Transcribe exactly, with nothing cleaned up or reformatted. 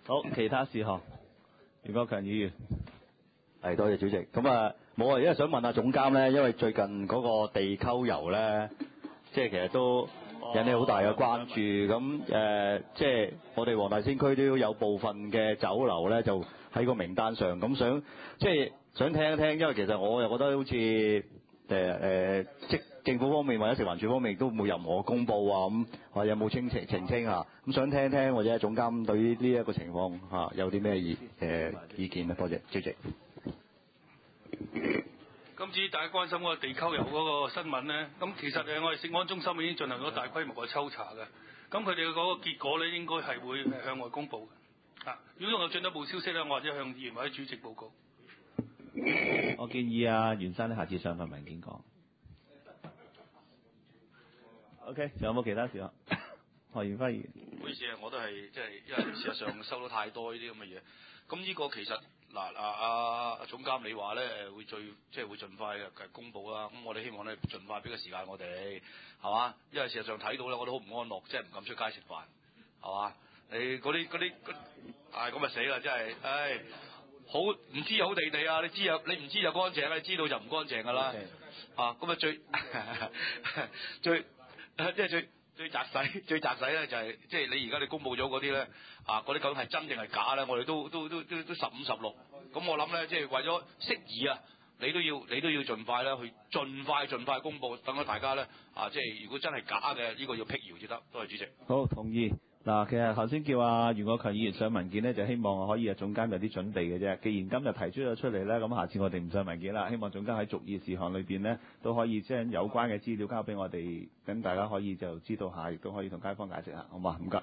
好，其他事項，袁國強議員。 係，多謝主席。咁啊，冇啊，因為想問下總監咧，因為最近嗰個地溝油咧，即係其實都引起好大嘅關注。咁誒、呃，即係我哋黃大仙區都有部分嘅酒樓咧，就喺個名單上。咁想即係想聽一聽，因為其實我又覺得好似誒誒，即政府方面或者食環署方面都冇任何公佈啊，咁或者有冇清澄澄清啊？咁想聽聽或者總監對於呢一個情況嚇、啊、有啲咩意誒、呃、意見啊？多謝主席。 今次大家關心嗰個地溝油嗰個新聞咧，咁其實誒我哋食安中心已經進行咗大規模嘅抽查嘅，咁佢哋嗰個結果咧應該係會向外公佈嘅。啊，如果我有進一步消息咧，我或者向議員或者主席報告。 我建議啊袁生咧下次上份文件講。OK， 仲有冇其他事項？何賢輝議員。 唔好意思啊，我都係即係因為事實上收到太多呢啲咁嘅嘢，咁呢個其實。嗱啊啊總監你話咧誒會最即係會盡快嘅公佈啦，咁我哋希望咧盡快俾個時間我哋係嘛，因為事實上睇到咧我都好唔安樂，即係唔敢出街食飯係嘛，你嗰啲嗰啲唉咁咪死啦真係，唉好唔知有好地地啊，你知有你唔知就乾淨啦，你知道就唔乾淨㗎啦， Okay. 啊咁啊最最即係最。最擲使最擲使咧就係、是、即係你而家你公佈咗嗰啲咧啊嗰啲究竟係真定係假咧？我哋都都都都都十五十六，咁我諗咧即係為咗適宜啊，你都要你都要盡快咧去盡快盡快公佈，等咗大家咧啊即係如果真係假嘅呢、這個要辟謠至得。多謝主席。 好，同意。嗱，其實頭先叫阿袁國強議員上文件咧，就希望可以啊總監有啲準備嘅啫。既然今日提出咗出嚟咧，咁下次我哋唔上文件啦。希望總監喺逐議事項裏邊咧，都可以將有關嘅資料交俾我哋，等大家可以就知道下，亦都可以同街坊解釋下，好嘛？唔該。